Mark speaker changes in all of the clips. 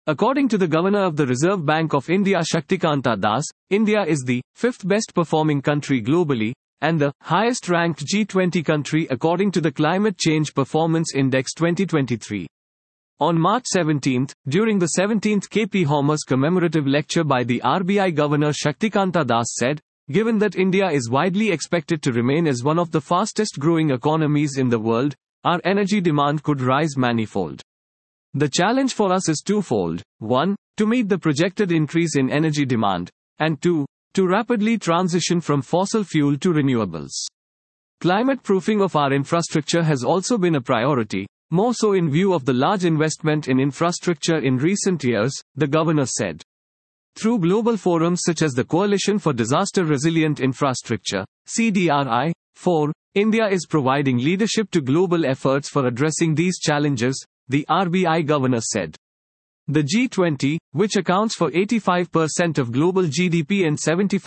Speaker 1: According to the Governor of the Reserve Bank of India Shaktikanta Das, India is the fifth best performing country globally, and the highest ranked G20 country according to the Climate Change Performance Index 2023. On March 17, during the 17th KP Thomas commemorative lecture by the RBI Governor Shaktikanta Das said, given that India is widely expected to remain as one of the fastest growing economies in the world, our energy demand could rise manifold. The challenge for us is twofold: 1. To meet the projected increase in energy demand, and 2. To rapidly transition from fossil fuel to renewables. Climate proofing of our infrastructure has also been a priority, more so in view of the large investment in infrastructure in recent years, the governor said. Through global forums such as the Coalition for Disaster Resilient Infrastructure, CDRI, 4, India is providing leadership to global efforts for addressing these challenges, the RBI governor said. The G20, which accounts for 85% of global GDP and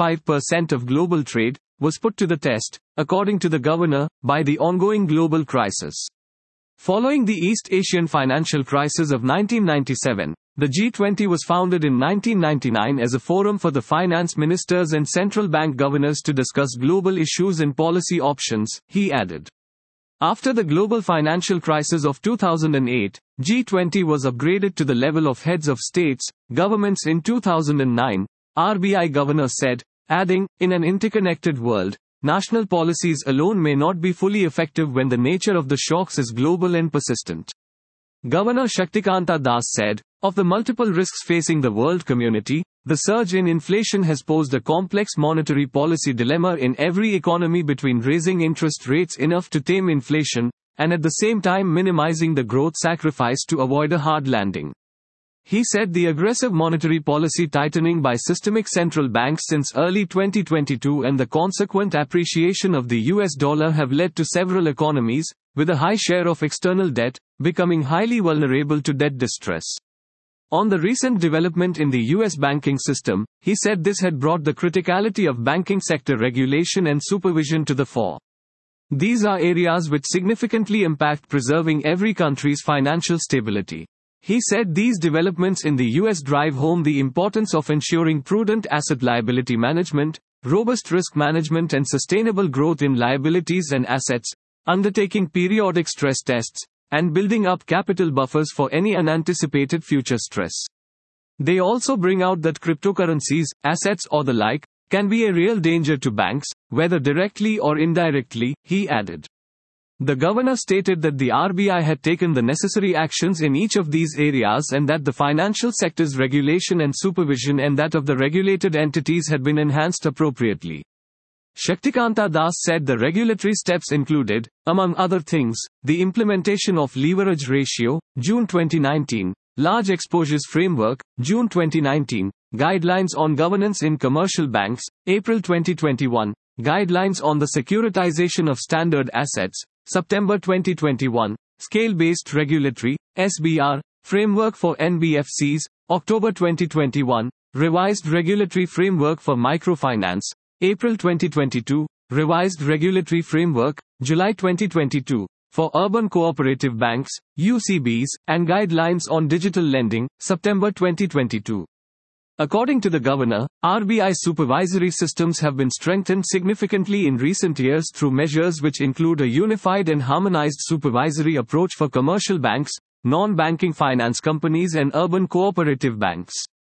Speaker 1: 75% of global trade, was put to the test, according to the governor, by the ongoing global crisis. Following the East Asian financial crisis of 1997, the G20 was founded in 1999 as a forum for the finance ministers and central bank governors to discuss global issues and policy options, he added. After the global financial crisis of 2008, G20 was upgraded to the level of heads of states, governments in 2009, RBI governor said, adding, in an interconnected world, national policies alone may not be fully effective when the nature of the shocks is global and persistent. Governor Shaktikanta Das said, of the multiple risks facing the world community, the surge in inflation has posed a complex monetary policy dilemma in every economy between raising interest rates enough to tame inflation, and at the same time minimizing the growth sacrifice to avoid a hard landing. He said the aggressive monetary policy tightening by systemic central banks since early 2022 and the consequent appreciation of the US dollar have led to several economies, with a high share of external debt, becoming highly vulnerable to debt distress. On the recent development in the US banking system, he said this had brought the criticality of banking sector regulation and supervision to the fore. These are areas which significantly impact preserving every country's financial stability. He said these developments in the US drive home the importance of ensuring prudent asset liability management, robust risk management and sustainable growth in liabilities and assets, undertaking periodic stress tests, and building up capital buffers for any unanticipated future stress. They also bring out that cryptocurrencies, assets or the like, can be a real danger to banks, whether directly or indirectly, he added. The governor stated that the RBI had taken the necessary actions in each of these areas and that the financial sector's regulation and supervision and that of the regulated entities had been enhanced appropriately. Shaktikanta Das said the regulatory steps included, among other things, the implementation of leverage ratio, June 2019, large exposures framework, June 2019, guidelines on governance in commercial banks, April 2021, guidelines on the securitization of standard assets, September 2021, scale-based regulatory, SBR, framework for NBFCs, October 2021, revised regulatory framework for microfinance, April 2022, revised regulatory framework, July 2022, for urban cooperative banks, UCBs, and guidelines on digital lending, September 2022. According to the governor, RBI supervisory systems have been strengthened significantly in recent years through measures which include a unified and harmonized supervisory approach for commercial banks, non-banking finance companies and urban cooperative banks.